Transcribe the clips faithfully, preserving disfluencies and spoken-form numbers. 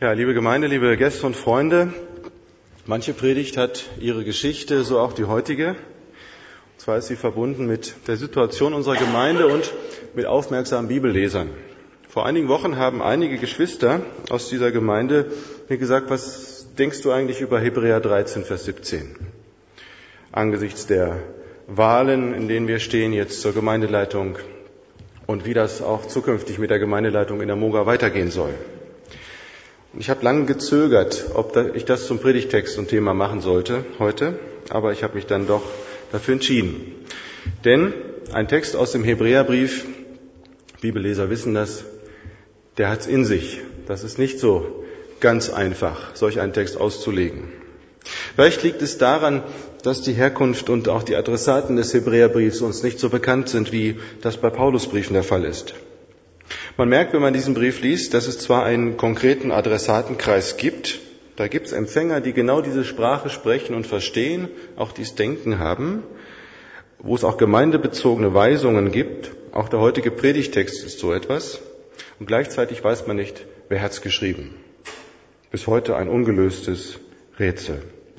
Ja, liebe Gemeinde, liebe Gäste und Freunde, manche Predigt hat ihre Geschichte, so auch die heutige. Und zwar ist sie verbunden mit der Situation unserer Gemeinde und mit aufmerksamen Bibellesern. Vor einigen Wochen haben einige Geschwister aus dieser Gemeinde mir gesagt, was denkst du eigentlich über Hebräer dreizehn, Vers siebzehn? Angesichts der Wahlen, in denen wir stehen, jetzt zur Gemeindeleitung und wie das auch zukünftig mit der Gemeindeleitung in der Moga weitergehen soll. Ich habe lange gezögert, ob ich das zum Predigtext und Thema machen sollte heute, aber ich habe mich dann doch dafür entschieden. Denn ein Text aus dem Hebräerbrief, Bibelleser wissen das, der hat's in sich. Das ist nicht so ganz einfach, solch einen Text auszulegen. Vielleicht liegt es daran, dass die Herkunft und auch die Adressaten des Hebräerbriefs uns nicht so bekannt sind, wie das bei Paulusbriefen der Fall ist. Man merkt, wenn man diesen Brief liest, dass es zwar einen konkreten Adressatenkreis gibt, da gibt es Empfänger, die genau diese Sprache sprechen und verstehen, auch dies Denken haben, wo es auch gemeindebezogene Weisungen gibt, auch der heutige Predigtext ist so etwas, und gleichzeitig weiß man nicht, wer hat's geschrieben. Bis heute ein ungelöstes Rätsel.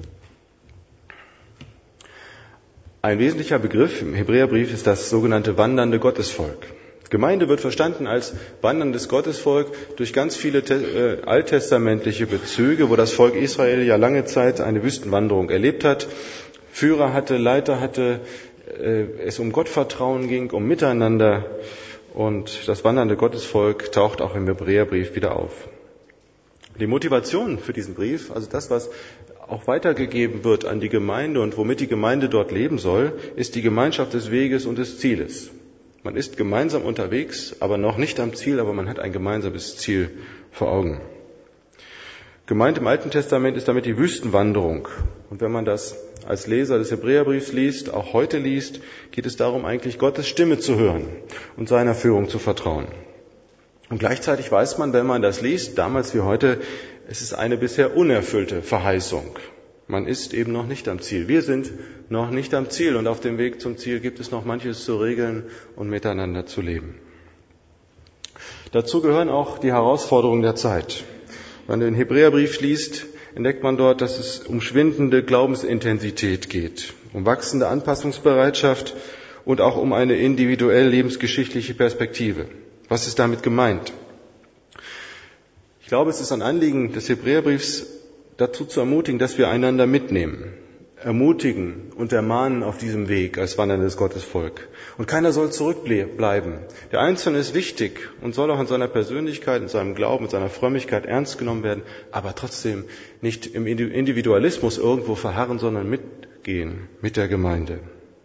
Ein wesentlicher Begriff im Hebräerbrief ist das sogenannte wandernde Gottesvolk. Gemeinde wird verstanden als wanderndes Gottesvolk durch ganz viele äh, alttestamentliche Bezüge, wo das Volk Israel ja lange Zeit eine Wüstenwanderung erlebt hat, Führer hatte, Leiter hatte, äh, es um Gottvertrauen ging, um Miteinander, und das wandernde Gottesvolk taucht auch im Hebräerbrief wieder auf. Die Motivation für diesen Brief, also das, was auch weitergegeben wird an die Gemeinde und womit die Gemeinde dort leben soll, ist die Gemeinschaft des Weges und des Zieles. Man ist gemeinsam unterwegs, aber noch nicht am Ziel, aber man hat ein gemeinsames Ziel vor Augen. Gemeint im Alten Testament ist damit die Wüstenwanderung. Und wenn man das als Leser des Hebräerbriefs liest, auch heute liest, geht es darum, eigentlich Gottes Stimme zu hören und seiner Führung zu vertrauen. Und gleichzeitig weiß man, wenn man das liest, damals wie heute, es ist eine bisher unerfüllte Verheißung. Man ist eben noch nicht am Ziel. Wir sind noch nicht am Ziel und auf dem Weg zum Ziel gibt es noch manches zu regeln und miteinander zu leben. Dazu gehören auch die Herausforderungen der Zeit. Wenn man den Hebräerbrief liest, entdeckt man dort, dass es um schwindende Glaubensintensität geht, um wachsende Anpassungsbereitschaft und auch um eine individuell lebensgeschichtliche Perspektive. Was ist damit gemeint? Ich glaube, es ist ein Anliegen des Hebräerbriefs, dazu zu ermutigen, dass wir einander mitnehmen, ermutigen und ermahnen auf diesem Weg als wanderndes Gottesvolk. Und keiner soll zurückbleiben. Der Einzelne ist wichtig und soll auch in seiner Persönlichkeit, in seinem Glauben, in seiner Frömmigkeit ernst genommen werden, aber trotzdem nicht im Individualismus irgendwo verharren, sondern mitgehen mit der Gemeinde.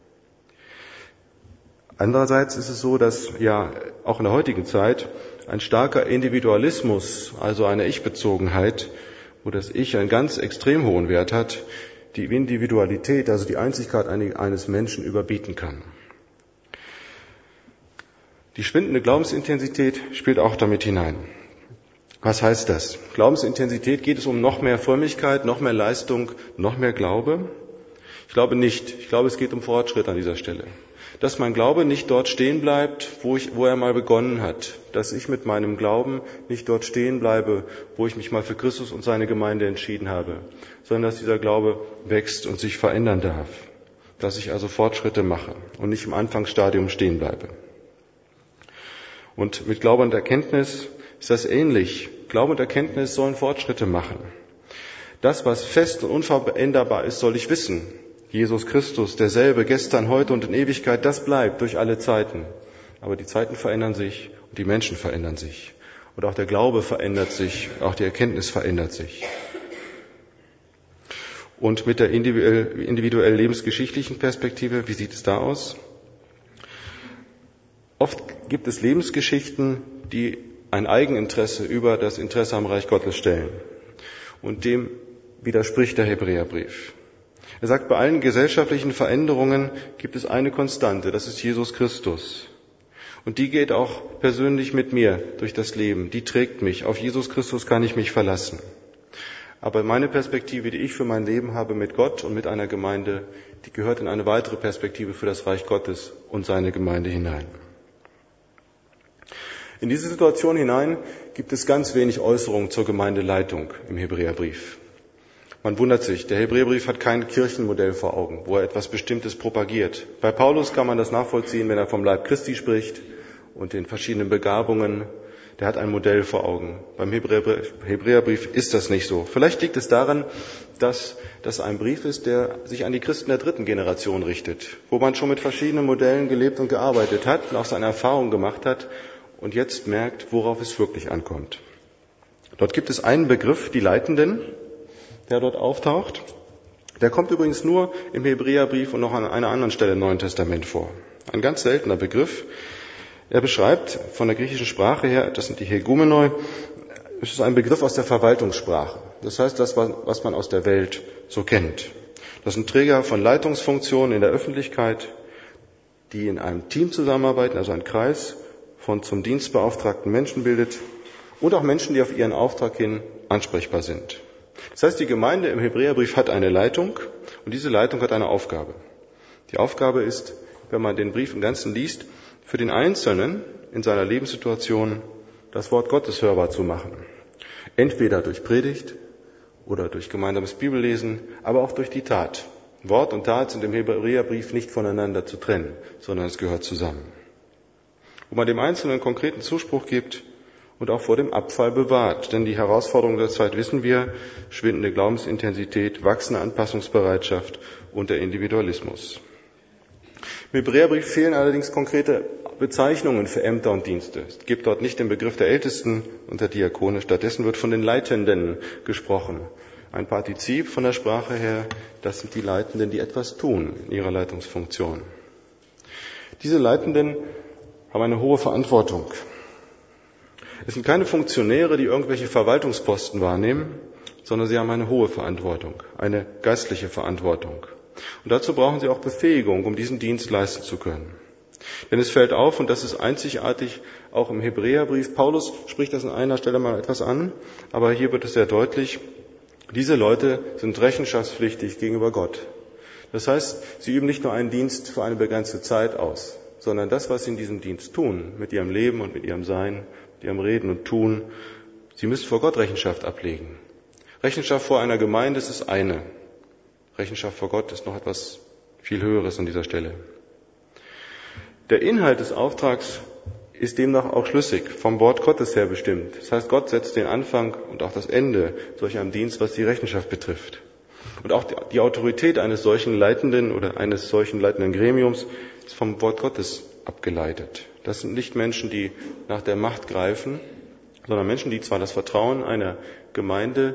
Andererseits ist es so, dass ja auch in der heutigen Zeit ein starker Individualismus, also eine Ich-Bezogenheit, wo das Ich einen ganz extrem hohen Wert hat, die Individualität, also die Einzigkeit eines Menschen überbieten kann. Die schwindende Glaubensintensität spielt auch damit hinein. Was heißt das? Glaubensintensität, geht es um noch mehr Frömmigkeit, noch mehr Leistung, noch mehr Glaube? Ich glaube nicht. Ich glaube, es geht um Fortschritt an dieser Stelle. Dass mein Glaube nicht dort stehen bleibt, wo, ich, wo er mal begonnen hat. Dass ich mit meinem Glauben nicht dort stehen bleibe, wo ich mich mal für Christus und seine Gemeinde entschieden habe, sondern dass dieser Glaube wächst und sich verändern darf. Dass ich also Fortschritte mache und nicht im Anfangsstadium stehen bleibe. Und mit Glaube und Erkenntnis ist das ähnlich. Glaube und Erkenntnis sollen Fortschritte machen. Das, was fest und unveränderbar ist, soll ich wissen. Jesus Christus, derselbe, gestern, heute und in Ewigkeit, das bleibt durch alle Zeiten. Aber die Zeiten verändern sich und die Menschen verändern sich. Und auch der Glaube verändert sich, auch die Erkenntnis verändert sich. Und mit der individuell lebensgeschichtlichen Perspektive, wie sieht es da aus? Oft gibt es Lebensgeschichten, die ein Eigeninteresse über das Interesse am Reich Gottes stellen. Und dem widerspricht der Hebräerbrief. Er sagt, bei allen gesellschaftlichen Veränderungen gibt es eine Konstante, das ist Jesus Christus. Und die geht auch persönlich mit mir durch das Leben, die trägt mich. Auf Jesus Christus kann ich mich verlassen. Aber meine Perspektive, die ich für mein Leben habe mit Gott und mit einer Gemeinde, die gehört in eine weitere Perspektive für das Reich Gottes und seine Gemeinde hinein. In diese Situation hinein gibt es ganz wenig Äußerungen zur Gemeindeleitung im Hebräerbrief. Man wundert sich, der Hebräerbrief hat kein Kirchenmodell vor Augen, wo er etwas Bestimmtes propagiert. Bei Paulus kann man das nachvollziehen, wenn er vom Leib Christi spricht und den verschiedenen Begabungen. Der hat ein Modell vor Augen. Beim Hebräerbrief, Hebräerbrief ist das nicht so. Vielleicht liegt es daran, dass das ein Brief ist, der sich an die Christen der dritten Generation richtet, wo man schon mit verschiedenen Modellen gelebt und gearbeitet hat und auch seine Erfahrungen gemacht hat und jetzt merkt, worauf es wirklich ankommt. Dort gibt es einen Begriff, die Leitenden, der dort auftaucht. Der kommt übrigens nur im Hebräerbrief und noch an einer anderen Stelle im Neuen Testament vor. Ein ganz seltener Begriff. Er beschreibt von der griechischen Sprache her, das sind die Hegumenoi, es ist ein Begriff aus der Verwaltungssprache. Das heißt, das, was man aus der Welt so kennt. Das sind Träger von Leitungsfunktionen in der Öffentlichkeit, die in einem Team zusammenarbeiten, also ein Kreis von zum Dienst beauftragten Menschen bildet und auch Menschen, die auf ihren Auftrag hin ansprechbar sind. Das heißt, die Gemeinde im Hebräerbrief hat eine Leitung und diese Leitung hat eine Aufgabe. Die Aufgabe ist, wenn man den Brief im Ganzen liest, für den Einzelnen in seiner Lebenssituation das Wort Gottes hörbar zu machen. Entweder durch Predigt oder durch gemeinsames Bibellesen, aber auch durch die Tat. Wort und Tat sind im Hebräerbrief nicht voneinander zu trennen, sondern es gehört zusammen. Wo man dem Einzelnen einen konkreten Zuspruch gibt und auch vor dem Abfall bewahrt. Denn die Herausforderungen der Zeit wissen wir, schwindende Glaubensintensität, wachsende Anpassungsbereitschaft und der Individualismus. Im Hebräerbrief fehlen allerdings konkrete Bezeichnungen für Ämter und Dienste. Es gibt dort nicht den Begriff der Ältesten und der Diakone. Stattdessen wird von den Leitenden gesprochen. Ein Partizip von der Sprache her, das sind die Leitenden, die etwas tun in ihrer Leitungsfunktion. Diese Leitenden haben eine hohe Verantwortung. Es sind keine Funktionäre, die irgendwelche Verwaltungsposten wahrnehmen, sondern sie haben eine hohe Verantwortung, eine geistliche Verantwortung. Und dazu brauchen sie auch Befähigung, um diesen Dienst leisten zu können. Denn es fällt auf, und das ist einzigartig auch im Hebräerbrief, Paulus spricht das an einer Stelle mal etwas an, aber hier wird es sehr deutlich, diese Leute sind rechenschaftspflichtig gegenüber Gott. Das heißt, sie üben nicht nur einen Dienst für eine begrenzte Zeit aus, sondern das, was sie in diesem Dienst tun, mit ihrem Leben und mit ihrem Sein, mit ihrem Reden und Tun, sie müssen vor Gott Rechenschaft ablegen. Rechenschaft vor einer Gemeinde ist das eine. Rechenschaft vor Gott ist noch etwas viel Höheres an dieser Stelle. Der Inhalt des Auftrags ist demnach auch schlüssig, vom Wort Gottes her bestimmt. Das heißt, Gott setzt den Anfang und auch das Ende solch einem Dienst, was die Rechenschaft betrifft. Und auch die Autorität eines solchen Leitenden oder eines solchen leitenden Gremiums ist vom Wort Gottes abgeleitet. Das sind nicht Menschen, die nach der Macht greifen, sondern Menschen, die zwar das Vertrauen einer Gemeinde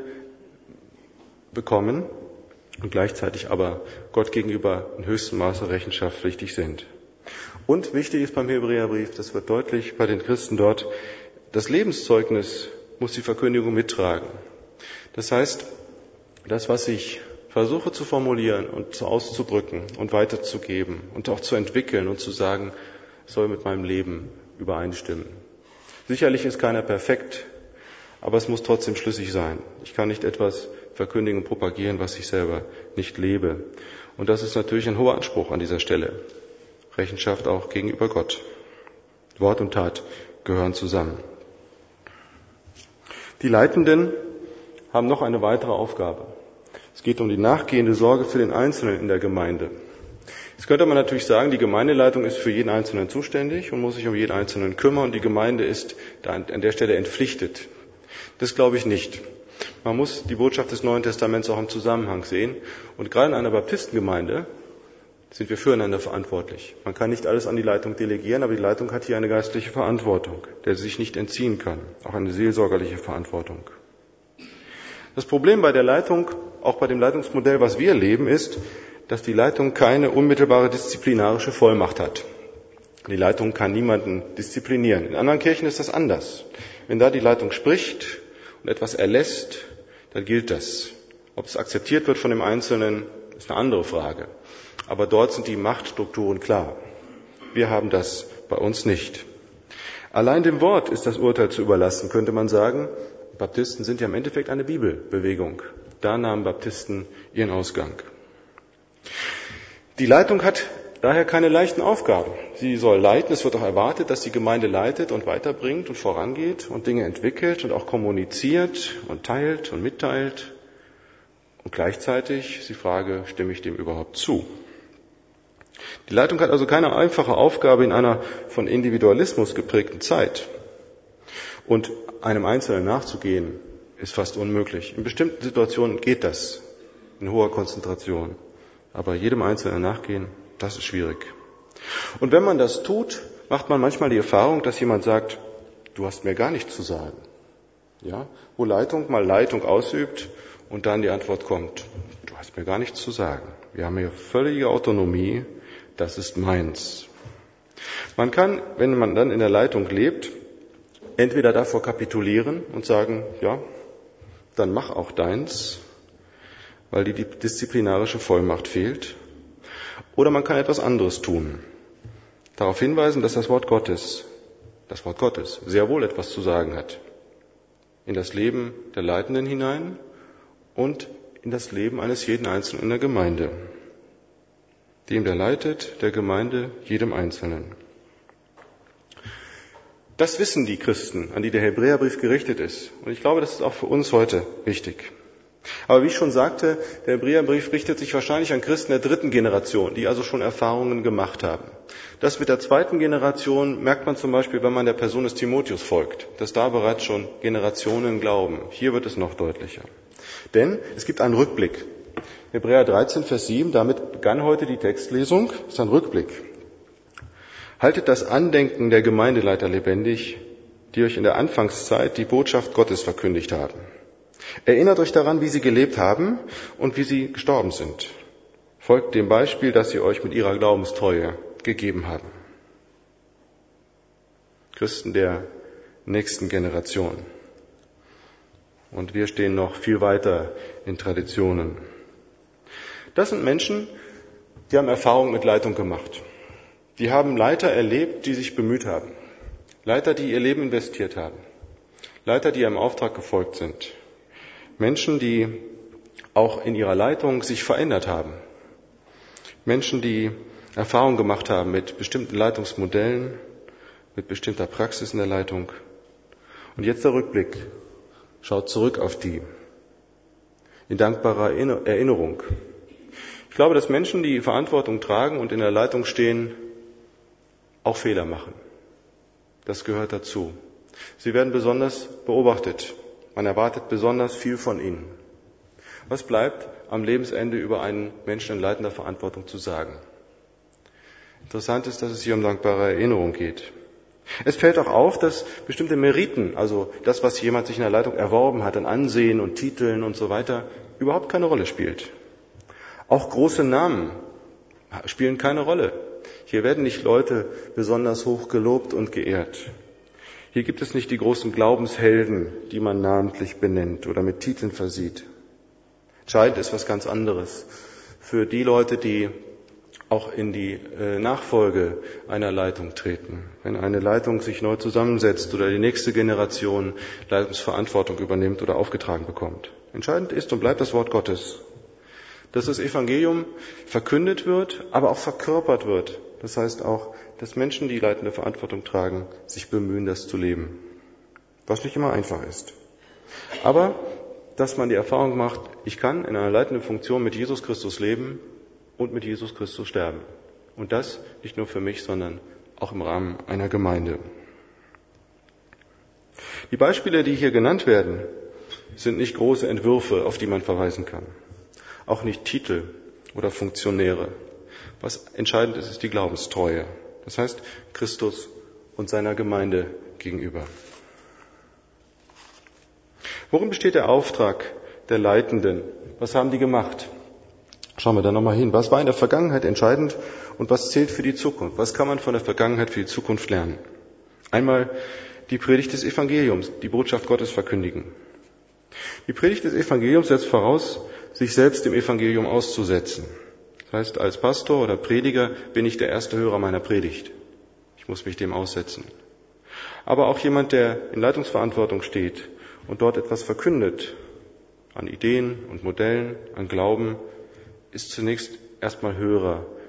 bekommen und gleichzeitig aber Gott gegenüber in höchstem Maße rechenschaftspflichtig sind. Und wichtig ist beim Hebräerbrief, das wird deutlich bei den Christen dort, das Lebenszeugnis muss die Verkündigung mittragen. Das heißt, das, was ich versuche zu formulieren und auszudrücken und weiterzugeben und auch zu entwickeln und zu sagen, soll mit meinem Leben übereinstimmen. Sicherlich ist keiner perfekt, aber es muss trotzdem schlüssig sein. Ich kann nicht etwas verkündigen und propagieren, was ich selber nicht lebe. Und das ist natürlich ein hoher Anspruch an dieser Stelle. Rechenschaft auch gegenüber Gott. Wort und Tat gehören zusammen. Die Leitenden haben noch eine weitere Aufgabe. Es geht um die nachgehende Sorge für den Einzelnen in der Gemeinde. Jetzt könnte man natürlich sagen, die Gemeindeleitung ist für jeden Einzelnen zuständig und muss sich um jeden Einzelnen kümmern und die Gemeinde ist da an der Stelle entpflichtet. Das glaube ich nicht. Man muss die Botschaft des Neuen Testaments auch im Zusammenhang sehen. Und gerade in einer Baptistengemeinde sind wir füreinander verantwortlich. Man kann nicht alles an die Leitung delegieren, aber die Leitung hat hier eine geistliche Verantwortung, der sie sich nicht entziehen kann. Auch eine seelsorgerliche Verantwortung. Das Problem bei der Leitung, auch bei dem Leitungsmodell, was wir leben, ist, dass die Leitung keine unmittelbare disziplinarische Vollmacht hat. Die Leitung kann niemanden disziplinieren. In anderen Kirchen ist das anders. Wenn da die Leitung spricht und etwas erlässt, dann gilt das. Ob es akzeptiert wird von dem Einzelnen, ist eine andere Frage. Aber dort sind die Machtstrukturen klar. Wir haben das bei uns nicht. Allein dem Wort ist das Urteil zu überlassen, könnte man sagen. Baptisten sind ja im Endeffekt eine Bibelbewegung. Da nahmen Baptisten ihren Ausgang. Die Leitung hat Daher keine leichten Aufgaben. Sie soll leiten, es wird auch erwartet, dass die Gemeinde leitet und weiterbringt und vorangeht und Dinge entwickelt und auch kommuniziert und teilt und mitteilt. Und gleichzeitig ist die Frage, stimme ich dem überhaupt zu? Die Leitung hat also keine einfache Aufgabe in einer von Individualismus geprägten Zeit. Und einem Einzelnen nachzugehen, ist fast unmöglich. In bestimmten Situationen geht das, in hoher Konzentration. Aber jedem Einzelnen nachgehen, das ist schwierig. Und wenn man das tut, macht man manchmal die Erfahrung, dass jemand sagt, du hast mir gar nichts zu sagen. Ja? Wo Leitung mal Leitung ausübt und dann die Antwort kommt, du hast mir gar nichts zu sagen. Wir haben hier völlige Autonomie, das ist meins. Man kann, wenn man dann in der Leitung lebt, entweder davor kapitulieren und sagen, ja, dann mach auch deins, weil die disziplinarische Vollmacht fehlt. Oder man kann etwas anderes tun. Darauf hinweisen, dass das Wort Gottes, das Wort Gottes sehr wohl etwas zu sagen hat. In das Leben der Leitenden hinein und in das Leben eines jeden Einzelnen in der Gemeinde. Dem, der leitet, der Gemeinde, jedem Einzelnen. Das wissen die Christen, an die der Hebräerbrief gerichtet ist. Und ich glaube, das ist auch für uns heute wichtig. Aber wie ich schon sagte, der Hebräerbrief richtet sich wahrscheinlich an Christen der dritten Generation, die also schon Erfahrungen gemacht haben. Das mit der zweiten Generation merkt man zum Beispiel, wenn man der Person des Timotheus folgt, dass da bereits schon Generationen glauben. Hier wird es noch deutlicher. Denn es gibt einen Rückblick. Hebräer dreizehn, Vers sieben, damit begann heute die Textlesung, das ist ein Rückblick. Haltet das Andenken der Gemeindeleiter lebendig, die euch in der Anfangszeit die Botschaft Gottes verkündigt haben. Erinnert euch daran, wie sie gelebt haben und wie sie gestorben sind. Folgt dem Beispiel, das sie euch mit ihrer Glaubenstreue gegeben haben. Christen der nächsten Generation. Und wir stehen noch viel weiter in Traditionen. Das sind Menschen, die haben Erfahrung mit Leitung gemacht. Die haben Leiter erlebt, die sich bemüht haben. Leiter, die ihr Leben investiert haben. Leiter, die ihrem Auftrag gefolgt sind. Menschen, die auch in ihrer Leitung sich verändert haben. Menschen, die Erfahrung gemacht haben mit bestimmten Leitungsmodellen, mit bestimmter Praxis in der Leitung. Und jetzt der Rückblick. Schaut zurück auf die. In dankbarer Erinnerung. Ich glaube, dass Menschen, die Verantwortung tragen und in der Leitung stehen, auch Fehler machen. Das gehört dazu. Sie werden besonders beobachtet. Man erwartet besonders viel von ihnen. Was bleibt am Lebensende über einen Menschen in leitender Verantwortung zu sagen? Interessant ist, dass es hier um dankbare Erinnerung geht. Es fällt auch auf, dass bestimmte Meriten, also das, was jemand sich in der Leitung erworben hat, an Ansehen und Titeln und so weiter, überhaupt keine Rolle spielt. Auch große Namen spielen keine Rolle. Hier werden nicht Leute besonders hoch gelobt und geehrt. Hier gibt es nicht die großen Glaubenshelden, die man namentlich benennt oder mit Titeln versieht. Entscheidend ist was ganz anderes. Für die Leute, die auch in die Nachfolge einer Leitung treten. Wenn eine Leitung sich neu zusammensetzt oder die nächste Generation Leitungsverantwortung übernimmt oder aufgetragen bekommt. Entscheidend ist und bleibt das Wort Gottes. Dass das Evangelium verkündet wird, aber auch verkörpert wird. Das heißt auch, dass Menschen, die leitende Verantwortung tragen, sich bemühen, das zu leben. Was nicht immer einfach ist. Aber, dass man die Erfahrung macht, ich kann in einer leitenden Funktion mit Jesus Christus leben und mit Jesus Christus sterben. Und das nicht nur für mich, sondern auch im Rahmen einer Gemeinde. Die Beispiele, die hier genannt werden, sind nicht große Entwürfe, auf die man verweisen kann. Auch nicht Titel oder Funktionäre. Was entscheidend ist, ist die Glaubenstreue. Das heißt, Christus und seiner Gemeinde gegenüber. Worin besteht der Auftrag der Leitenden? Was haben die gemacht? Schauen wir da nochmal hin. Was war in der Vergangenheit entscheidend und was zählt für die Zukunft? Was kann man von der Vergangenheit für die Zukunft lernen? Einmal die Predigt des Evangeliums, die Botschaft Gottes verkündigen. Die Predigt des Evangeliums setzt voraus, sich selbst dem Evangelium auszusetzen. Das heißt, als Pastor oder Prediger bin ich der erste Hörer meiner Predigt. Ich muss mich dem aussetzen. Aber auch jemand, der in Leitungsverantwortung steht und dort etwas verkündet, an Ideen und Modellen, an Glauben, ist zunächst erstmal Hörer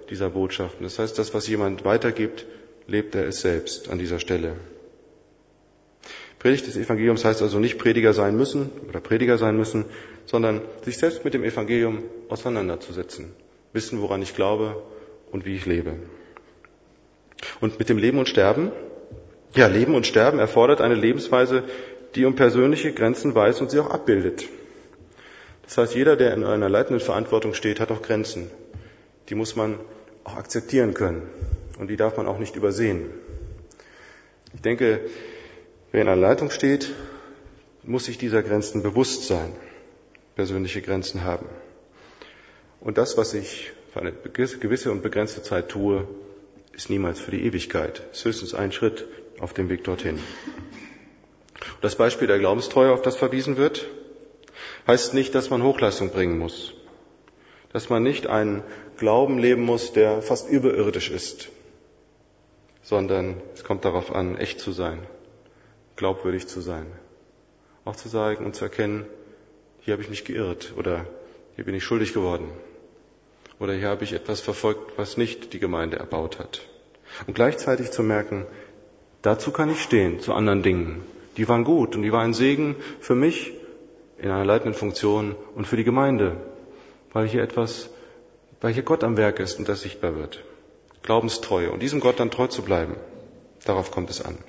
dieser Botschaften. Das heißt, das, was jemand weitergibt, lebt er es selbst an dieser Stelle. Predigt des Evangeliums heißt also nicht Prediger sein müssen oder Prediger sein müssen, sondern sich selbst mit dem Evangelium auseinanderzusetzen. Wissen, woran ich glaube und wie ich lebe. Und mit dem Leben und Sterben? Ja, Leben und Sterben erfordert eine Lebensweise, die um persönliche Grenzen weiß und sie auch abbildet. Das heißt, jeder, der in einer leitenden Verantwortung steht, hat auch Grenzen. Die muss man auch akzeptieren können und die darf man auch nicht übersehen. Ich denke, wer in einer Leitung steht, muss sich dieser Grenzen bewusst sein, persönliche Grenzen haben. Und das, was ich für eine gewisse und begrenzte Zeit tue, ist niemals für die Ewigkeit. Es ist höchstens ein Schritt auf dem Weg dorthin. Und das Beispiel der Glaubenstreue, auf das verwiesen wird, heißt nicht, dass man Hochleistung bringen muss. Dass man nicht einen Glauben leben muss, der fast überirdisch ist. Sondern es kommt darauf an, echt zu sein, glaubwürdig zu sein. Auch zu sagen und zu erkennen, hier habe ich mich geirrt oder hier bin ich schuldig geworden. Oder hier habe ich etwas verfolgt, was nicht die Gemeinde erbaut hat. Und gleichzeitig zu merken, dazu kann ich stehen, zu anderen Dingen. Die waren gut und die waren ein Segen für mich in einer leitenden Funktion und für die Gemeinde, weil hier etwas, weil hier Gott am Werk ist und das sichtbar wird. Glaubenstreue und diesem Gott dann treu zu bleiben, darauf kommt es an.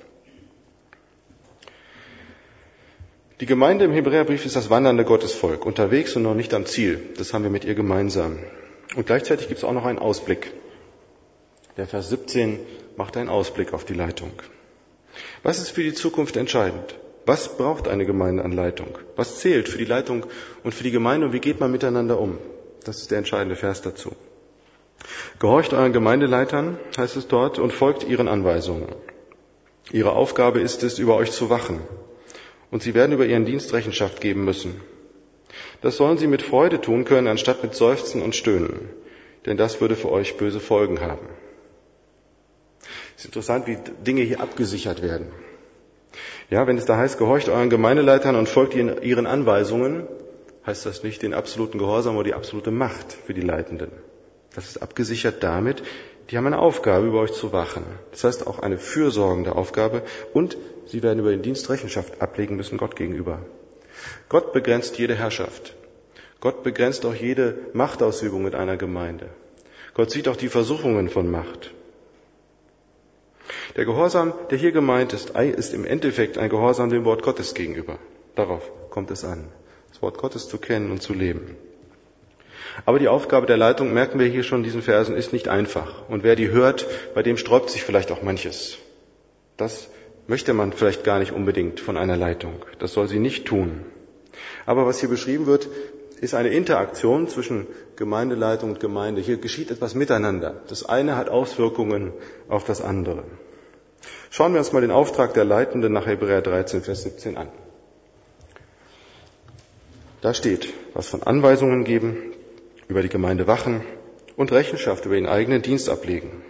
Die Gemeinde im Hebräerbrief ist das wandernde Gottesvolk, unterwegs und noch nicht am Ziel. Das haben wir mit ihr gemeinsam. Und gleichzeitig gibt es auch noch einen Ausblick. Der Vers siebzehn macht einen Ausblick auf die Leitung. Was ist für die Zukunft entscheidend? Was braucht eine Gemeinde an Leitung? Was zählt für die Leitung und für die Gemeinde und wie geht man miteinander um? Das ist der entscheidende Vers dazu. Gehorcht euren Gemeindeleitern, heißt es dort, und folgt ihren Anweisungen. Ihre Aufgabe ist es, über euch zu wachen. Und sie werden über ihren Dienst Rechenschaft geben müssen. Das sollen sie mit Freude tun können, anstatt mit Seufzen und Stöhnen. Denn das würde für euch böse Folgen haben. Es ist interessant, wie Dinge hier abgesichert werden. Ja, wenn es da heißt, gehorcht euren Gemeindeleitern und folgt ihren Anweisungen, heißt das nicht den absoluten Gehorsam oder die absolute Macht für die Leitenden. Das ist abgesichert damit, die haben eine Aufgabe, über euch zu wachen. Das heißt auch eine fürsorgende Aufgabe und sie werden über den Dienst Rechenschaft ablegen müssen Gott gegenüber. Gott begrenzt jede Herrschaft. Gott begrenzt auch jede Machtausübung in einer Gemeinde. Gott sieht auch die Versuchungen von Macht. Der Gehorsam, der hier gemeint ist, ist im Endeffekt ein Gehorsam dem Wort Gottes gegenüber. Darauf kommt es an, das Wort Gottes zu kennen und zu leben. Aber die Aufgabe der Leitung, merken wir hier schon in diesen Versen, ist nicht einfach. Und wer die hört, bei dem sträubt sich vielleicht auch manches. Das möchte man vielleicht gar nicht unbedingt von einer Leitung. Das soll sie nicht tun. Aber was hier beschrieben wird, ist eine Interaktion zwischen Gemeindeleitung und Gemeinde. Hier geschieht etwas miteinander. Das eine hat Auswirkungen auf das andere. Schauen wir uns mal den Auftrag der Leitenden nach Hebräer dreizehn, Vers siebzehn an. Da steht, was von Anweisungen geben, über die Gemeinde wachen und Rechenschaft über den eigenen Dienst ablegen.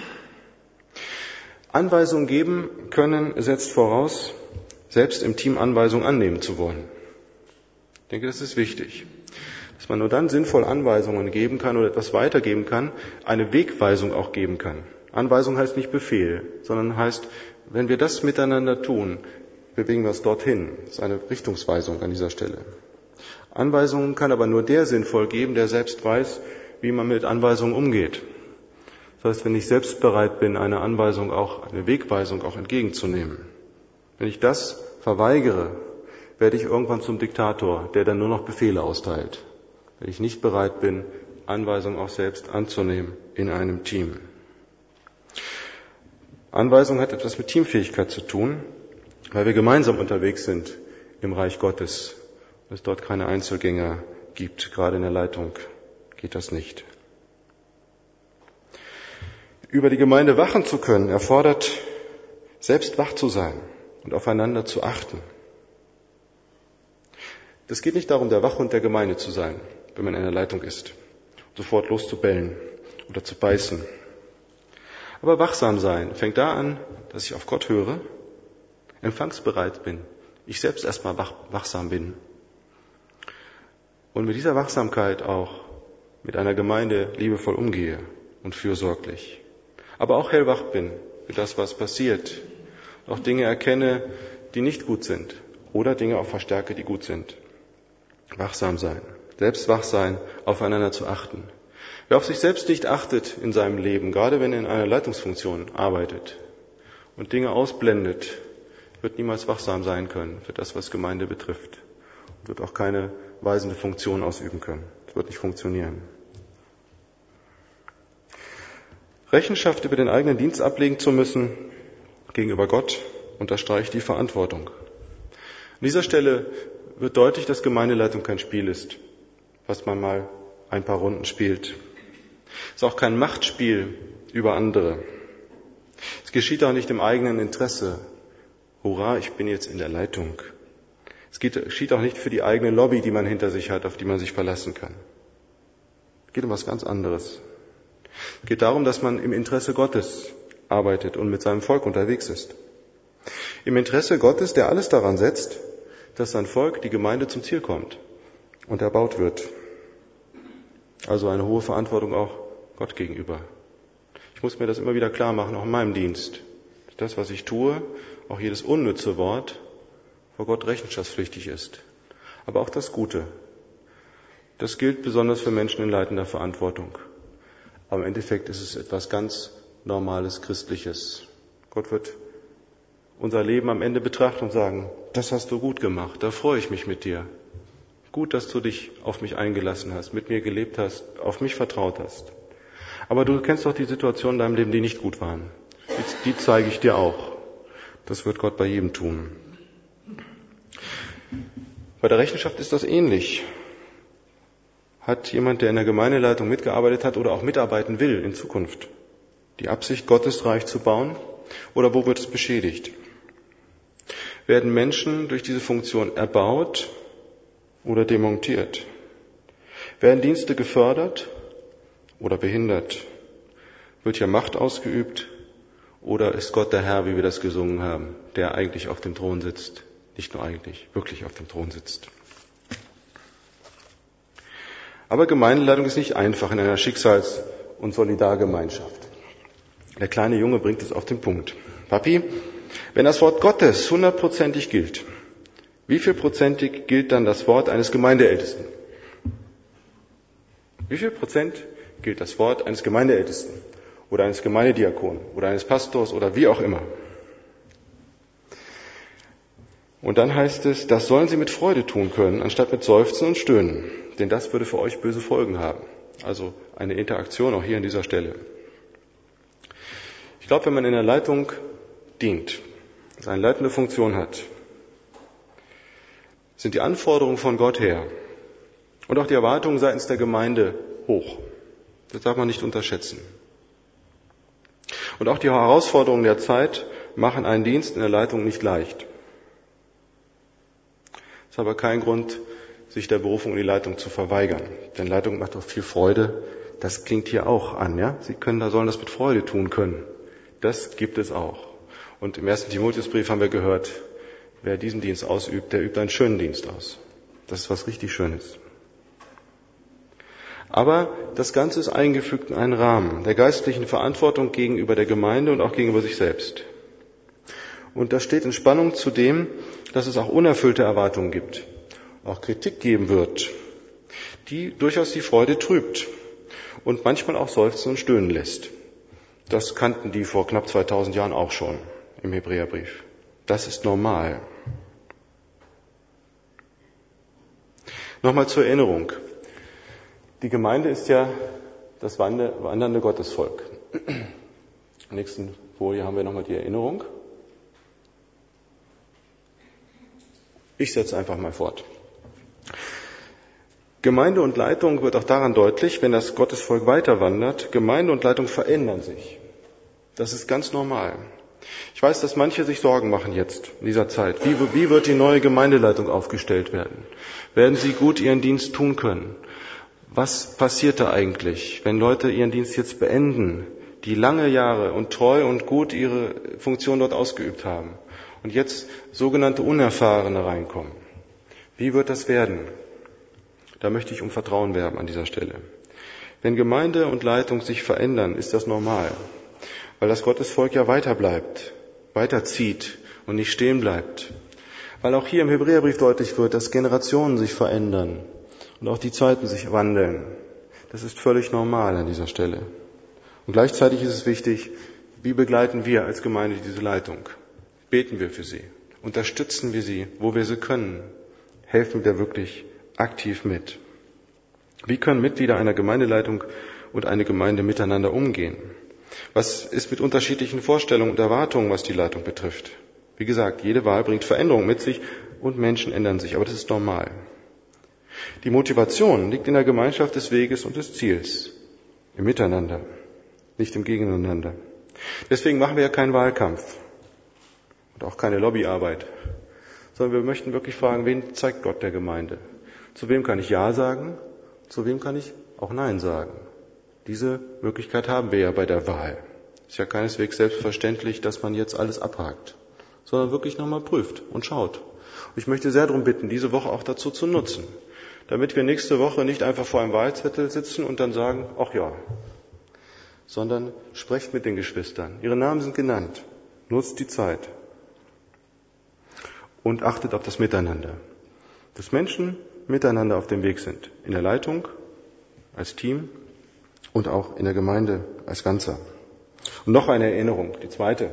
Anweisungen geben können setzt voraus, selbst im Team Anweisungen annehmen zu wollen. Ich denke, das ist wichtig, dass man nur dann sinnvoll Anweisungen geben kann oder etwas weitergeben kann, eine Wegweisung auch geben kann. Anweisung heißt nicht Befehl, sondern heißt, wenn wir das miteinander tun, bewegen wir uns dorthin. Das ist eine Richtungsweisung an dieser Stelle. Anweisungen kann aber nur der sinnvoll geben, der selbst weiß, wie man mit Anweisungen umgeht. Das heißt, wenn ich selbst bereit bin, eine Anweisung auch, eine Wegweisung auch entgegenzunehmen. Wenn ich das verweigere, werde ich irgendwann zum Diktator, der dann nur noch Befehle austeilt. Wenn ich nicht bereit bin, Anweisungen auch selbst anzunehmen in einem Team. Anweisung hat etwas mit Teamfähigkeit zu tun, weil wir gemeinsam unterwegs sind im Reich Gottes. Wenn es dort keine Einzelgänger gibt, gerade in der Leitung geht das nicht. Über die Gemeinde wachen zu können, erfordert, selbst wach zu sein und aufeinander zu achten. Das geht nicht darum, der Wachhund der Gemeinde zu sein, wenn man in der Leitung ist, sofort loszubellen oder zu beißen. Aber wachsam sein fängt da an, dass ich auf Gott höre, empfangsbereit bin, ich selbst erstmal wach, wachsam bin. Und mit dieser Wachsamkeit auch mit einer Gemeinde liebevoll umgehe und fürsorglich. Aber auch hellwach bin für das, was passiert. Auch Dinge erkenne, die nicht gut sind. Oder Dinge auch verstärke, die gut sind. Wachsam sein. Selbst wach sein, aufeinander zu achten. Wer auf sich selbst nicht achtet in seinem Leben, gerade wenn er in einer Leitungsfunktion arbeitet und Dinge ausblendet, wird niemals wachsam sein können für das, was Gemeinde betrifft. Und wird auch keine weisende Funktion ausüben können. Das wird nicht funktionieren. Rechenschaft über den eigenen Dienst ablegen zu müssen gegenüber Gott unterstreicht die Verantwortung. An dieser Stelle wird deutlich, dass Gemeindeleitung kein Spiel ist, was man mal ein paar Runden spielt. Es ist auch kein Machtspiel über andere. Es geschieht auch nicht im eigenen Interesse. Hurra, ich bin jetzt in der Leitung. Es geschieht auch nicht für die eigene Lobby, die man hinter sich hat, auf die man sich verlassen kann. Es geht um was ganz anderes. Es geht darum, dass man im Interesse Gottes arbeitet und mit seinem Volk unterwegs ist. Im Interesse Gottes, der alles daran setzt, dass sein Volk, die Gemeinde, zum Ziel kommt und erbaut wird. Also eine hohe Verantwortung auch Gott gegenüber. Ich muss mir das immer wieder klar machen, auch in meinem Dienst. Das, was ich tue, auch jedes unnütze Wort, vor Gott rechenschaftspflichtig ist. Aber auch das Gute. Das gilt besonders für Menschen in leitender Verantwortung. Aber im Endeffekt ist es etwas ganz Normales, Christliches. Gott wird unser Leben am Ende betrachten und sagen, das hast du gut gemacht, da freue ich mich mit dir. Gut, dass du dich auf mich eingelassen hast, mit mir gelebt hast, auf mich vertraut hast. Aber du kennst doch die Situationen in deinem Leben, die nicht gut waren. Die, die zeige ich dir auch. Das wird Gott bei jedem tun. Bei der Rechenschaft ist das ähnlich. Hat jemand, der in der Gemeindeleitung mitgearbeitet hat oder auch mitarbeiten will in Zukunft, die Absicht, Gottes Reich zu bauen? Oder wo wird es beschädigt? Werden Menschen durch diese Funktion erbaut oder demontiert? Werden Dienste gefördert oder behindert? Wird hier Macht ausgeübt oder ist Gott der Herr, wie wir das gesungen haben, der eigentlich auf dem Thron sitzt? Nicht nur eigentlich, wirklich auf dem Thron sitzt. Aber Gemeindeleitung ist nicht einfach in einer Schicksals- und Solidargemeinschaft. Der kleine Junge bringt es auf den Punkt. Papi, wenn das Wort Gottes hundertprozentig gilt, wie viel prozentig gilt dann das Wort eines Gemeindeältesten? Wie viel Prozent gilt das Wort eines Gemeindeältesten oder eines Gemeindediakon oder eines Pastors oder wie auch immer? Und dann heißt es, das sollen sie mit Freude tun können, anstatt mit Seufzen und Stöhnen. Denn das würde für euch böse Folgen haben. Also eine Interaktion auch hier an dieser Stelle. Ich glaube, wenn man in der Leitung dient, also eine leitende Funktion hat, sind die Anforderungen von Gott her und auch die Erwartungen seitens der Gemeinde hoch. Das darf man nicht unterschätzen. Und auch die Herausforderungen der Zeit machen einen Dienst in der Leitung nicht leicht. Es ist aber kein Grund, sich der Berufung in die Leitung zu verweigern. Denn Leitung macht doch viel Freude. Das klingt hier auch an, ja? Sie können, da sollen das mit Freude tun können. Das gibt es auch. Und im ersten Timotheusbrief haben wir gehört, wer diesen Dienst ausübt, der übt einen schönen Dienst aus. Das ist was richtig Schönes. Aber das Ganze ist eingefügt in einen Rahmen der geistlichen Verantwortung gegenüber der Gemeinde und auch gegenüber sich selbst. Und das steht in Spannung zu dem, dass es auch unerfüllte Erwartungen gibt, auch Kritik geben wird, die durchaus die Freude trübt und manchmal auch seufzen und stöhnen lässt. Das kannten die vor knapp zweitausend Jahren auch schon im Hebräerbrief. Das ist normal. Nochmal zur Erinnerung. Die Gemeinde ist ja das wandernde Gottesvolk. In der nächsten Folie haben wir nochmal die Erinnerung. Ich setze einfach mal fort. Gemeinde und Leitung wird auch daran deutlich, wenn das Gottesvolk weiter wandert. Gemeinde und Leitung verändern sich. Das ist ganz normal. Ich weiß, dass manche sich Sorgen machen jetzt, in dieser Zeit. Wie, wie wird die neue Gemeindeleitung aufgestellt werden? Werden sie gut ihren Dienst tun können? Was passiert da eigentlich, wenn Leute ihren Dienst jetzt beenden, die lange Jahre und treu und gut ihre Funktion dort ausgeübt haben und jetzt sogenannte Unerfahrene reinkommen? Wie wird das werden? Da möchte ich um Vertrauen werben an dieser Stelle. Wenn Gemeinde und Leitung sich verändern, ist das normal, weil das Gottesvolk ja weiter bleibt, weiterzieht und nicht stehen bleibt. Weil auch hier im Hebräerbrief deutlich wird, dass Generationen sich verändern und auch die Zeiten sich wandeln. Das ist völlig normal an dieser Stelle. Und gleichzeitig ist es wichtig, wie begleiten wir als Gemeinde diese Leitung? Beten wir für sie? Unterstützen wir sie, wo wir sie können? Helfen wir wirklich aktiv mit? Wie können Mitglieder einer Gemeindeleitung und eine Gemeinde miteinander umgehen? Was ist mit unterschiedlichen Vorstellungen und Erwartungen, was die Leitung betrifft? Wie gesagt, jede Wahl bringt Veränderung mit sich und Menschen ändern sich, aber das ist normal. Die Motivation liegt in der Gemeinschaft des Weges und des Ziels, im Miteinander, nicht im Gegeneinander. Deswegen machen wir ja keinen Wahlkampf und auch keine Lobbyarbeit, sondern wir möchten wirklich fragen, wen zeigt Gott der Gemeinde? Zu wem kann ich Ja sagen? Zu wem kann ich auch Nein sagen? Diese Möglichkeit haben wir ja bei der Wahl. Es ist ja keineswegs selbstverständlich, dass man jetzt alles abhakt, sondern wirklich nochmal prüft und schaut. Und ich möchte sehr darum bitten, diese Woche auch dazu zu nutzen, damit wir nächste Woche nicht einfach vor einem Wahlzettel sitzen und dann sagen, ach ja, sondern sprecht mit den Geschwistern. Ihre Namen sind genannt. Nutzt die Zeit. Und achtet auf das Miteinander. Dass Menschen miteinander auf dem Weg sind. In der Leitung, als Team und auch in der Gemeinde als Ganzer. Und noch eine Erinnerung, die zweite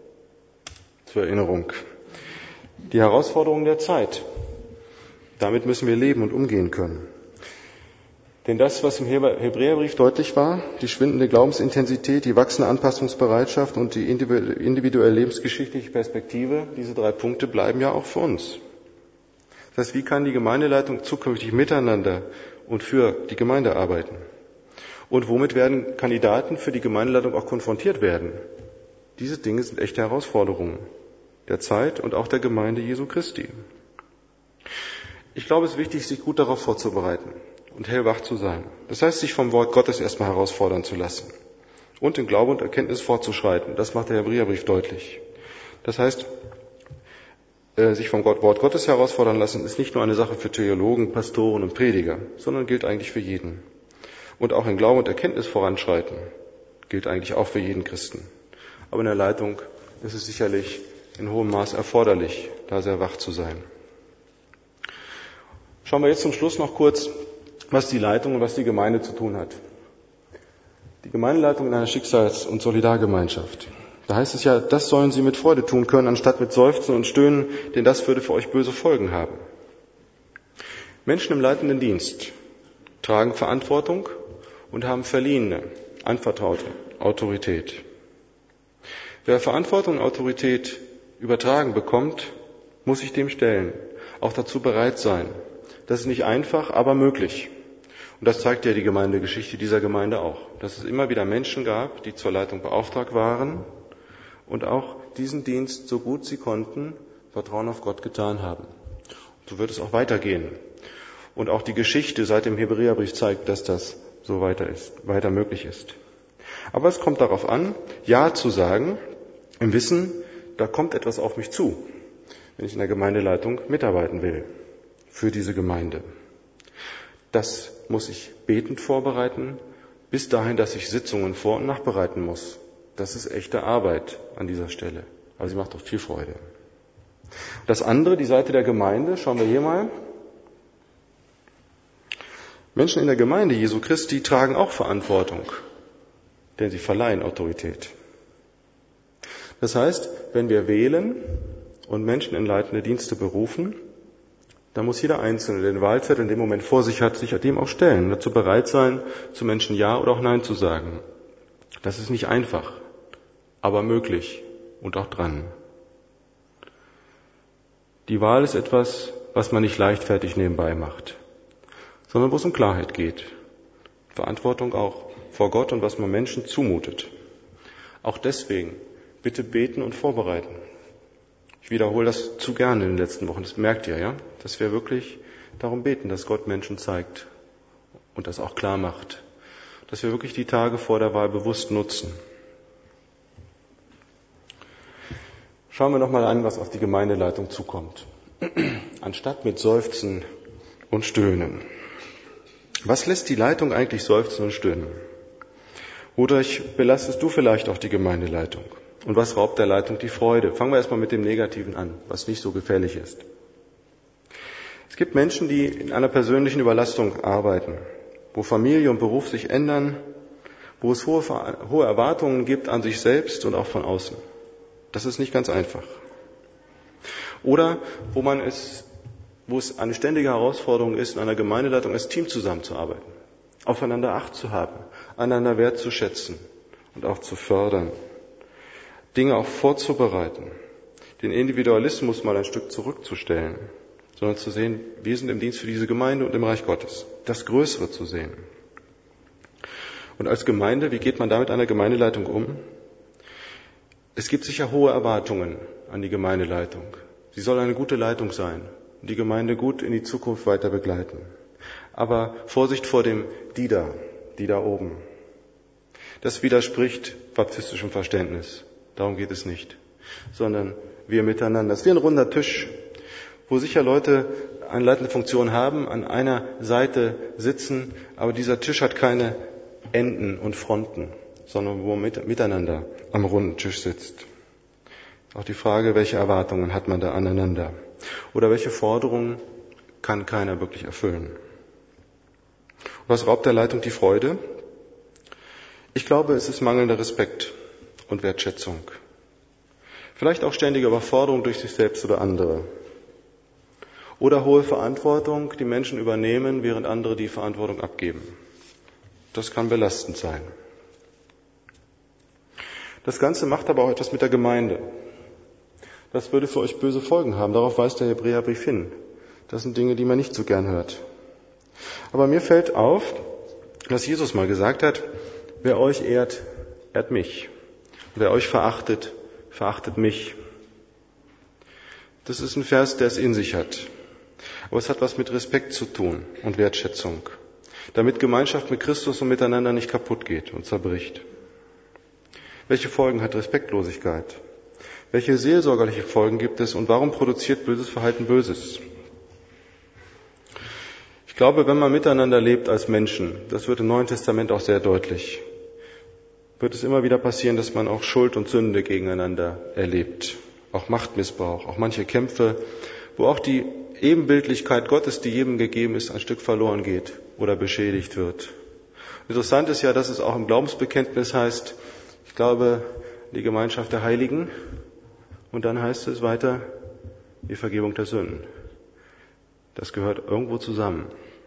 zur Erinnerung. Die Herausforderungen der Zeit. Damit müssen wir leben und umgehen können. Denn das, was im Hebräerbrief deutlich war, die schwindende Glaubensintensität, die wachsende Anpassungsbereitschaft und die individuelle lebensgeschichtliche Perspektive, diese drei Punkte bleiben ja auch für uns. Das heißt, wie kann die Gemeindeleitung zukünftig miteinander und für die Gemeinde arbeiten? Und womit werden Kandidaten für die Gemeindeleitung auch konfrontiert werden? Diese Dinge sind echte Herausforderungen der Zeit und auch der Gemeinde Jesu Christi. Ich glaube, es ist wichtig, sich gut darauf vorzubereiten und hellwach zu sein. Das heißt, sich vom Wort Gottes erstmal herausfordern zu lassen und in Glaube und Erkenntnis fortzuschreiten. Das macht der Hebräerbrief deutlich. Das heißt, sich vom Wort Gottes herausfordern lassen, ist nicht nur eine Sache für Theologen, Pastoren und Prediger, sondern gilt eigentlich für jeden. Und auch in Glaube und Erkenntnis voranschreiten gilt eigentlich auch für jeden Christen. Aber in der Leitung ist es sicherlich in hohem Maß erforderlich, da sehr wach zu sein. Schauen wir jetzt zum Schluss noch kurz, was die Leitung und was die Gemeinde zu tun hat. Die Gemeindeleitung in einer Schicksals- und Solidargemeinschaft. Da heißt es ja, das sollen sie mit Freude tun können, anstatt mit Seufzen und Stöhnen, denn das würde für euch böse Folgen haben. Menschen im leitenden Dienst tragen Verantwortung und haben verliehene, anvertraute Autorität. Wer Verantwortung und Autorität übertragen bekommt, muss sich dem stellen, auch dazu bereit sein. Das ist nicht einfach, aber möglich. Und das zeigt ja die Gemeindegeschichte dieser Gemeinde auch, dass es immer wieder Menschen gab, die zur Leitung beauftragt waren und auch diesen Dienst, so gut sie konnten, Vertrauen auf Gott getan haben. Und so wird es auch weitergehen. Und auch die Geschichte seit dem Hebräerbrief zeigt, dass das so weiter ist, weiter möglich ist. Aber es kommt darauf an, Ja zu sagen, im Wissen, da kommt etwas auf mich zu, wenn ich in der Gemeindeleitung mitarbeiten will für diese Gemeinde. Das muss ich betend vorbereiten, bis dahin, dass ich Sitzungen vor- und nachbereiten muss. Das ist echte Arbeit an dieser Stelle. Aber sie macht auch viel Freude. Das andere, die Seite der Gemeinde, schauen wir hier mal. Menschen in der Gemeinde Jesu Christi tragen auch Verantwortung, denn sie verleihen Autorität. Das heißt, wenn wir wählen und Menschen in leitende Dienste berufen, dann muss jeder Einzelne, der den Wahlzettel in dem Moment vor sich hat, sich dem auch stellen, dazu bereit sein, zu Menschen Ja oder auch Nein zu sagen. Das ist nicht einfach, aber möglich und auch dran. Die Wahl ist etwas, was man nicht leichtfertig nebenbei macht, sondern wo es um Klarheit geht. Verantwortung auch vor Gott und was man Menschen zumutet. Auch deswegen bitte beten und vorbereiten. Ich wiederhole das zu gerne in den letzten Wochen. Das merkt ihr, ja? Dass wir wirklich darum beten, dass Gott Menschen zeigt und das auch klar macht. Dass wir wirklich die Tage vor der Wahl bewusst nutzen. Schauen wir nochmal an, was auf die Gemeindeleitung zukommt. Anstatt mit Seufzen und Stöhnen. Was lässt die Leitung eigentlich seufzen und stöhnen? Wodurch belastest du vielleicht auch die Gemeindeleitung? Und was raubt der Leitung die Freude? Fangen wir erstmal mit dem Negativen an, was nicht so gefährlich ist. Es gibt Menschen, die in einer persönlichen Überlastung arbeiten, wo Familie und Beruf sich ändern, wo es hohe, hohe Erwartungen gibt an sich selbst und auch von außen. Das ist nicht ganz einfach. Oder wo man es, wo es eine ständige Herausforderung ist, in einer Gemeindeleitung als Team zusammenzuarbeiten, aufeinander Acht zu haben, einander wertzuschätzen und auch zu fördern, Dinge auch vorzubereiten, den Individualismus mal ein Stück zurückzustellen, sondern zu sehen, wir sind im Dienst für diese Gemeinde und im Reich Gottes, das Größere zu sehen. Und als Gemeinde, wie geht man da mit einer Gemeindeleitung um? Es gibt sicher hohe Erwartungen an die Gemeindeleitung. Sie soll eine gute Leitung sein und die Gemeinde gut in die Zukunft weiter begleiten. Aber Vorsicht vor dem die da, die da oben. Das widerspricht baptistischem Verständnis. Darum geht es nicht. Sondern wir miteinander. Es ist wie ein runder Tisch, wo sicher Leute eine leitende Funktion haben, an einer Seite sitzen, aber dieser Tisch hat keine Enden und Fronten, sondern wo man mit, miteinander am runden Tisch sitzt. Auch die Frage, welche Erwartungen hat man da aneinander? Oder welche Forderungen kann keiner wirklich erfüllen? Was raubt der Leitung die Freude? Ich glaube, es ist mangelnder Respekt und Wertschätzung. Vielleicht auch ständige Überforderung durch sich selbst oder andere. Oder hohe Verantwortung, die Menschen übernehmen, während andere die Verantwortung abgeben. Das kann belastend sein. Das Ganze macht aber auch etwas mit der Gemeinde. Das würde für euch böse Folgen haben. Darauf weist der Hebräerbrief hin. Das sind Dinge, die man nicht so gern hört. Aber mir fällt auf, dass Jesus mal gesagt hat, wer euch ehrt, ehrt mich. Wer euch verachtet, verachtet mich. Das ist ein Vers, der es in sich hat. Aber es hat was mit Respekt zu tun und Wertschätzung, damit Gemeinschaft mit Christus und miteinander nicht kaputt geht und zerbricht. Welche Folgen hat Respektlosigkeit? Welche seelsorgerliche Folgen gibt es und warum produziert böses Verhalten Böses? Ich glaube, wenn man miteinander lebt als Menschen, das wird im Neuen Testament auch sehr deutlich, wird es immer wieder passieren, dass man auch Schuld und Sünde gegeneinander erlebt. Auch Machtmissbrauch, auch manche Kämpfe, wo auch die Ebenbildlichkeit Gottes, die jedem gegeben ist, ein Stück verloren geht oder beschädigt wird. Interessant ist ja, dass es auch im Glaubensbekenntnis heißt, ich glaube, die Gemeinschaft der Heiligen, und dann heißt es weiter, die Vergebung der Sünden. Das gehört irgendwo zusammen.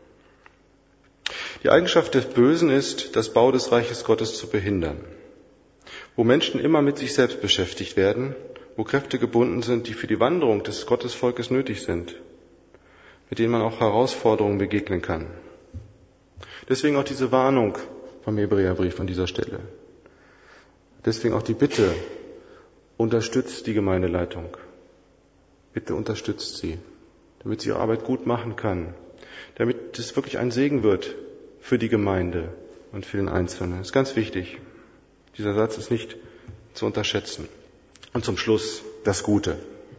Die Eigenschaft des Bösen ist, das Bau des Reiches Gottes zu behindern. Wo Menschen immer mit sich selbst beschäftigt werden, wo Kräfte gebunden sind, die für die Wanderung des Gottesvolkes nötig sind, mit denen man auch Herausforderungen begegnen kann. Deswegen auch diese Warnung vom Hebräerbrief an dieser Stelle. Deswegen auch die Bitte, unterstützt die Gemeindeleitung. Bitte unterstützt sie, damit sie ihre Arbeit gut machen kann, damit es wirklich ein Segen wird für die Gemeinde und für den Einzelnen. Das ist ganz wichtig. Dieser Satz ist nicht zu unterschätzen. Und zum Schluss das Gute.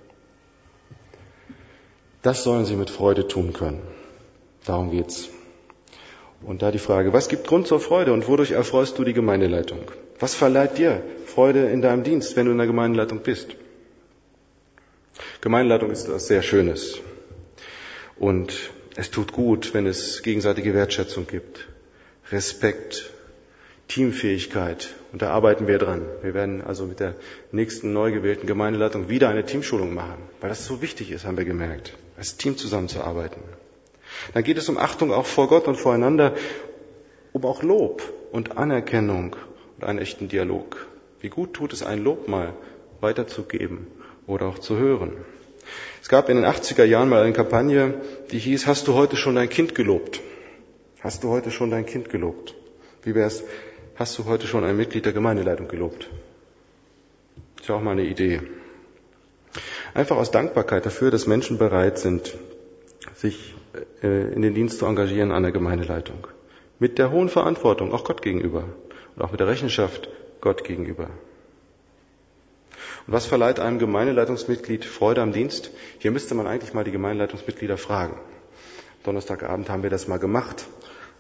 Das sollen sie mit Freude tun können. Darum geht's. Und da die Frage, was gibt Grund zur Freude und wodurch erfreust du die Gemeindeleitung? Was verleiht dir Freude in deinem Dienst, wenn du in der Gemeindeleitung bist? Gemeindeleitung ist etwas sehr Schönes. Und es tut gut, wenn es gegenseitige Wertschätzung gibt. Respekt, Teamfähigkeit. Und da arbeiten wir dran. Wir werden also mit der nächsten neu gewählten Gemeindeleitung wieder eine Teamschulung machen. Weil das so wichtig ist, haben wir gemerkt, als Team zusammenzuarbeiten. Dann geht es um Achtung auch vor Gott und voreinander, um auch Lob und Anerkennung und einen echten Dialog. Wie gut tut es, ein Lob mal weiterzugeben oder auch zu hören. Es gab in den achtziger Jahren mal eine Kampagne, die hieß, hast du heute schon dein Kind gelobt? Hast du heute schon dein Kind gelobt? Wie wär's, hast du heute schon ein Mitglied der Gemeindeleitung gelobt? Ist ja auch mal eine Idee. Einfach aus Dankbarkeit dafür, dass Menschen bereit sind, sich in den Dienst zu engagieren an der Gemeindeleitung. Mit der hohen Verantwortung, auch Gott gegenüber. Und auch mit der Rechenschaft Gott gegenüber. Und was verleiht einem Gemeindeleitungsmitglied Freude am Dienst? Hier müsste man eigentlich mal die Gemeindeleitungsmitglieder fragen. Donnerstagabend haben wir das mal gemacht.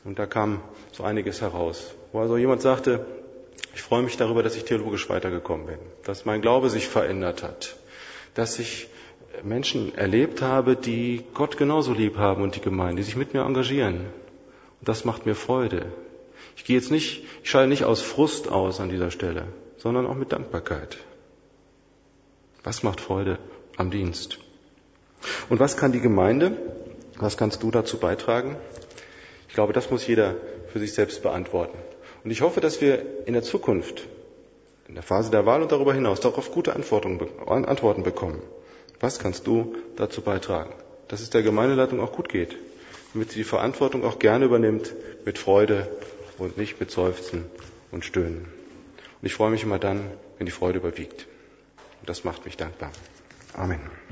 Und da kam so einiges heraus, wo also jemand sagte, ich freue mich darüber, dass ich theologisch weitergekommen bin, dass mein Glaube sich verändert hat, dass ich Menschen erlebt habe, die Gott genauso lieb haben und die Gemeinde, die sich mit mir engagieren. Und das macht mir Freude. Ich gehe jetzt nicht, ich scheide nicht aus Frust aus an dieser Stelle, sondern auch mit Dankbarkeit. Was macht Freude am Dienst? Und was kann die Gemeinde, was kannst du dazu beitragen? Ich glaube, das muss jeder für sich selbst beantworten. Und ich hoffe, dass wir in der Zukunft, in der Phase der Wahl und darüber hinaus, darauf gute Antworten bekommen. Was kannst du dazu beitragen, dass es der Gemeindeleitung auch gut geht, damit sie die Verantwortung auch gerne übernimmt, mit Freude und nicht mit Seufzen und Stöhnen. Und ich freue mich immer dann, wenn die Freude überwiegt. Und das macht mich dankbar. Amen.